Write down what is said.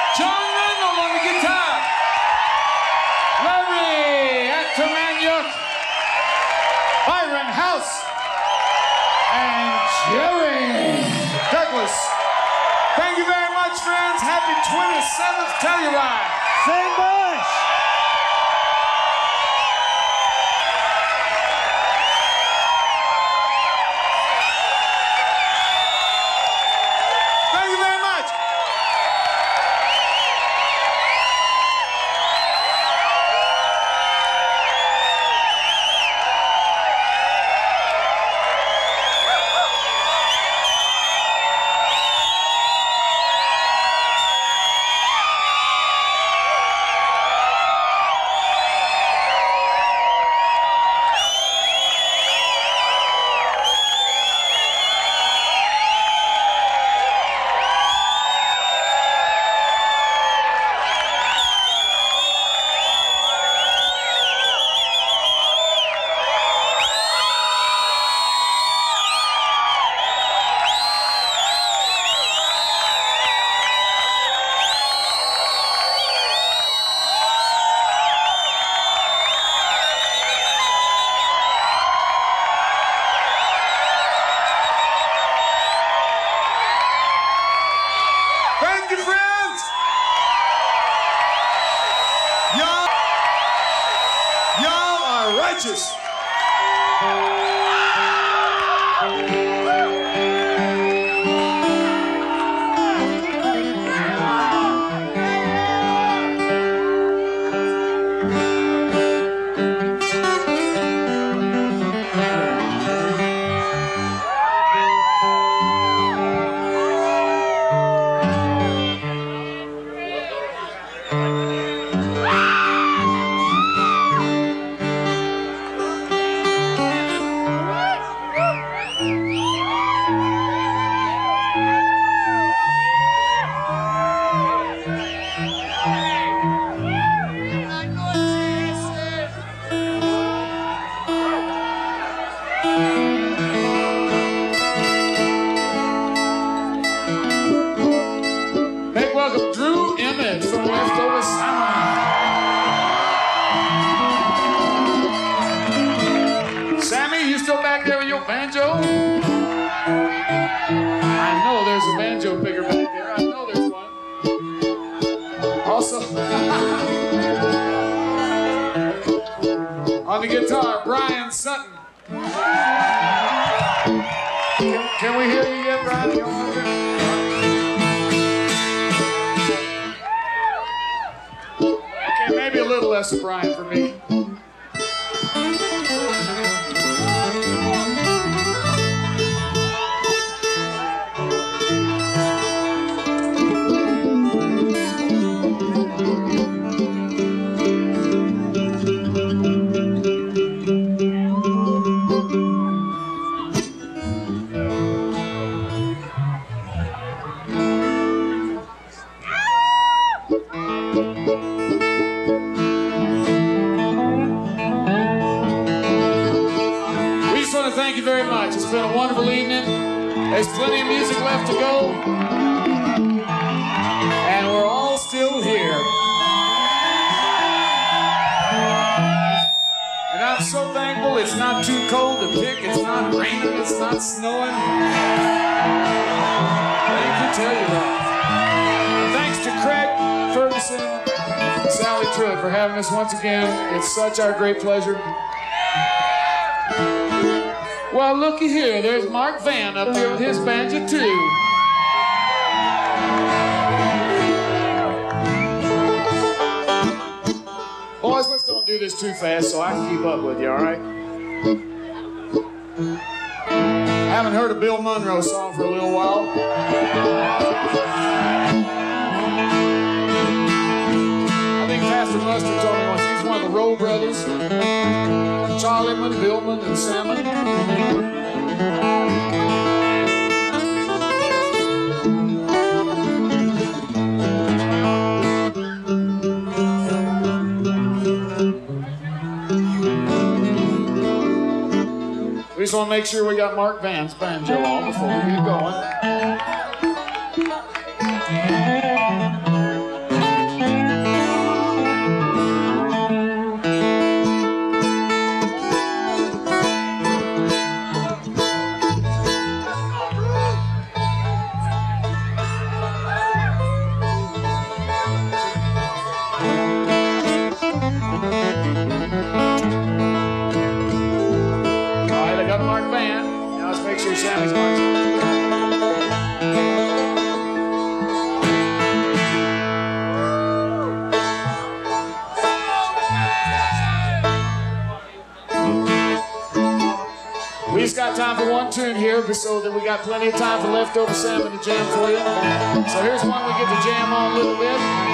John Randall on the guitar. Larry Actomaniuk. Byron House. And Jerry Douglas. Thank you very much, friends. Happy 27th Telluride. Same bunch. Thank you very much. Thank you, friends. Y'all are righteous. Make welcome Drew Emmett from Leftover Summer. Sammy, you still back there with your banjo? I know there's a banjo picker back there. I know there's one. Also, on the guitar, Brian Sutton. Can we hear you yet, Brian? You want to hear? Okay, maybe a little less of Brian for me. Thank you very much. It's been a wonderful evening. There's plenty of music left to go. And we're all still here. And I'm so thankful it's not too cold to pick, it's not raining, it's not snowing. Thank you, Telluride. Thanks to Craig Ferguson and Sally Truitt for having us once again. It's such our great pleasure. Well, looky here. There's Mark Van up here with his banjo, too. Boys, let's don't do this too fast so I can keep up with you, all right? Haven't heard a Bill Monroe song for a little while. I think Pastor Mustard told me once he's one of the Rowe brothers. Charlieman, Billman, and Salmon. We just want to make sure we got Mark Van's banjo on before we get going. got Mark Van. Now let's make sure Sammy's on. We just got time for one tune here, so that we got plenty of time for leftover Sam and the jam for you. So here's one we get to jam on a little bit.